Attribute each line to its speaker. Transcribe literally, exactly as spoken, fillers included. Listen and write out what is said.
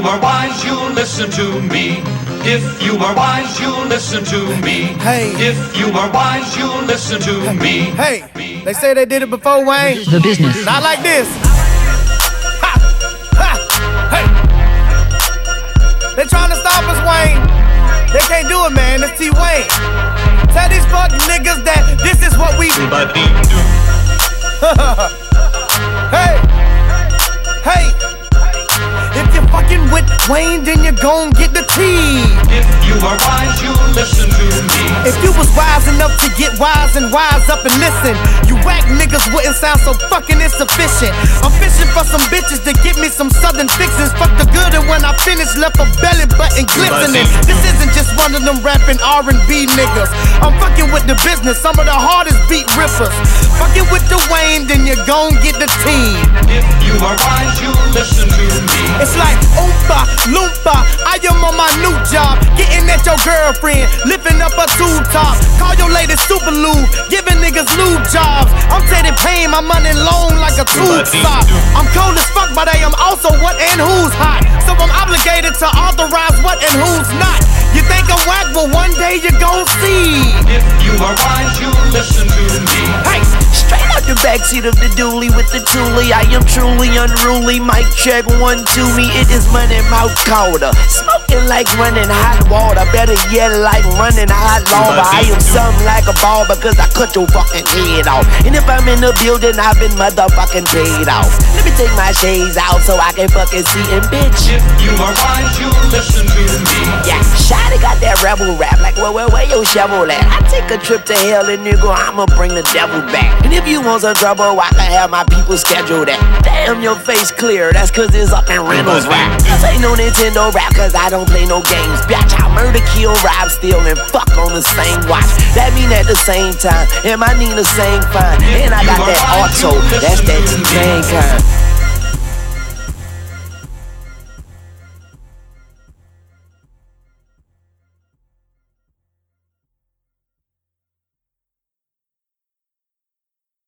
Speaker 1: are wise, you'll listen to me. If you are wise, you'll listen to me.
Speaker 2: Hey.
Speaker 1: If you are wise, you'll listen to me.
Speaker 2: Hey, they say they did it before, Wayne.
Speaker 3: The business.
Speaker 2: Not like this. Ha! Ha! Hey! They trying to stop us, Wayne. They can't do it, man. It's T-Wayne. Tell these fuck niggas that this is what we do. Hey! Hey! If you're fucking with Wayne, then you're gon' get the tea.
Speaker 1: If you are wise, you'll listen to me.
Speaker 2: If you was wise enough to get wise and wise up and listen, you whack niggas wouldn't sound so fucking insufficient. I'm fishing for some bitches to get me some southern fixins. Fuck the good, and when I finish, left a belly button glistening. This isn't just one of them rapping R and B niggas. I'm fucking with the business, some of the hardest beat rippers. Fucking with the Wayne, then you gon' get the team.
Speaker 1: If you are wise, you'll listen to me.
Speaker 2: It's like Oompa Loompa, I am on my new job, getting at your girlfriend, lifting up her tube top. Call your lady Super Lube, giving niggas lube jobs. I'm Teddy Payne, my money long like a tube sock. I'm cold as fuck, but I am also what and who's hot. So I'm obligated to authorize what and who's not. You think I'm whack, but one day you gon' see.
Speaker 1: If you are wise, you'll listen to me.
Speaker 2: Hey!
Speaker 4: Straight out the backseat of the dually with the toolie. I am truly unruly. Mic check one to me. It is money mouth colder. Smoking like running hot water. Better yet, like running hot lava. I am something like a ball because I cut your fucking head off. And if I'm in the building, I've been motherfucking paid off. Let me take my shades out so I can fucking see and bitch.
Speaker 1: If you are wise, you'll listen to me.
Speaker 4: Yeah, Shotty got that rebel rap. Like, where, where, where your shovel at? I take a trip to hell and nigga, I'ma bring the devil back. And if you want some trouble, I can have my people schedule that. Damn, your face clear, that's cause it's up in Reynolds rap. This ain't no Nintendo rap, cause I don't play no games. Bitch, I murder, kill, rob, steal, and fuck on the same watch. That mean at the same time, and my Nina sang fine. And I got that auto, that's that T-Pain kind.